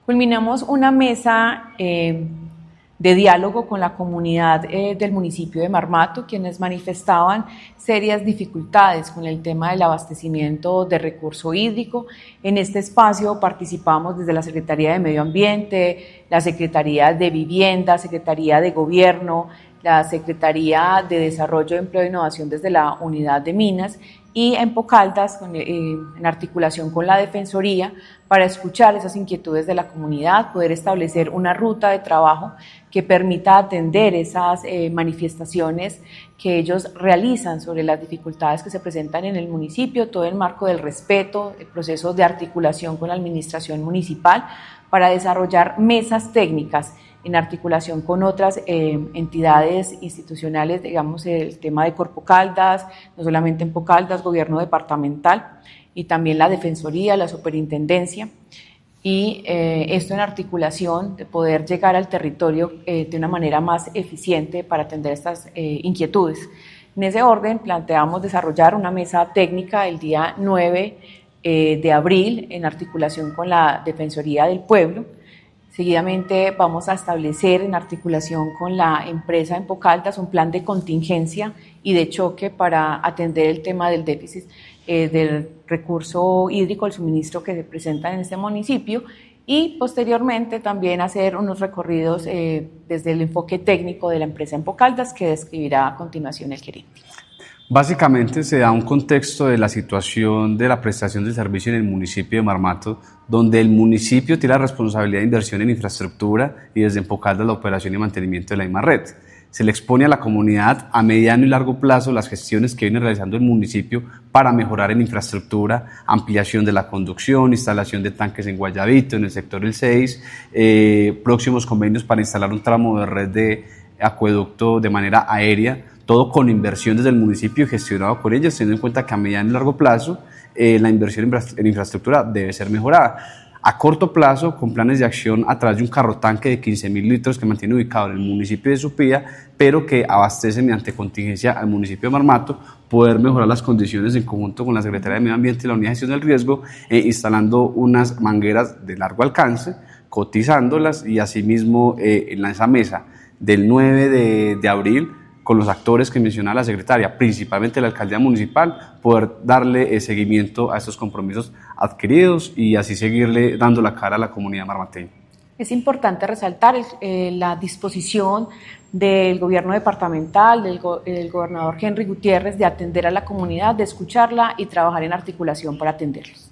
Culminamos una mesa de diálogo con la comunidad del municipio de Marmato, quienes manifestaban serias dificultades con el tema del abastecimiento de recurso hídrico. En este espacio participamos desde la Secretaría de Medio Ambiente, la Secretaría de Vivienda, Secretaría de Gobierno, la Secretaría de Desarrollo, Empleo e Innovación desde la Unidad de Minas, y en Empocaldas, en articulación con la Defensoría, para escuchar esas inquietudes de la comunidad, poder establecer una ruta de trabajo que permita atender esas manifestaciones que ellos realizan sobre las dificultades que se presentan en el municipio, todo el marco del respeto, el proceso de articulación con la administración municipal, para desarrollar mesas técnicas en articulación con otras entidades institucionales, digamos el tema de Corpocaldas, no solamente en Empocaldas, gobierno departamental y también la Defensoría, la Superintendencia, y esto en articulación de poder llegar al territorio de una manera más eficiente para atender estas inquietudes. En ese orden planteamos desarrollar una mesa técnica el día 9 de abril en articulación con la Defensoría del Pueblo. Seguidamente vamos a establecer en articulación con la empresa Empocaldas un plan de contingencia y de choque para atender el tema del déficit del recurso hídrico, el suministro que se presenta en este municipio, y posteriormente también hacer unos recorridos desde el enfoque técnico de la empresa Empocaldas que describirá a continuación el gerente. Básicamente se da un contexto de la situación de la prestación del servicio en el municipio de Marmato, donde el municipio tiene la responsabilidad de inversión en infraestructura y desde Empocaldas la operación y mantenimiento de la misma red. Se le expone a la comunidad a mediano y largo plazo las gestiones que viene realizando el municipio para mejorar en infraestructura, ampliación de la conducción, instalación de tanques en Guayabito, en el sector del 6, próximos convenios para instalar un tramo de red de acueducto de manera aérea, todo con inversión desde el municipio y gestionado por ellos, teniendo en cuenta que a mediano y largo plazo la inversión en infraestructura debe ser mejorada. A corto plazo, con planes de acción a través de un carro tanque de 15.000 litros que mantiene ubicado en el municipio de Supía, pero que abastece mediante contingencia al municipio de Marmato, poder mejorar las condiciones en conjunto con la Secretaría de Medio Ambiente y la Unidad de Gestión del Riesgo, instalando unas mangueras de largo alcance, cotizándolas y asimismo en esa mesa del 9 de abril, con los actores que mencionaba la secretaria, principalmente la alcaldía municipal, poder darle seguimiento a estos compromisos adquiridos y así seguirle dando la cara a la comunidad marmateña. Es importante resaltar la disposición del gobierno departamental, del gobernador Henry Gutiérrez, de atender a la comunidad, de escucharla y trabajar en articulación para atenderlos.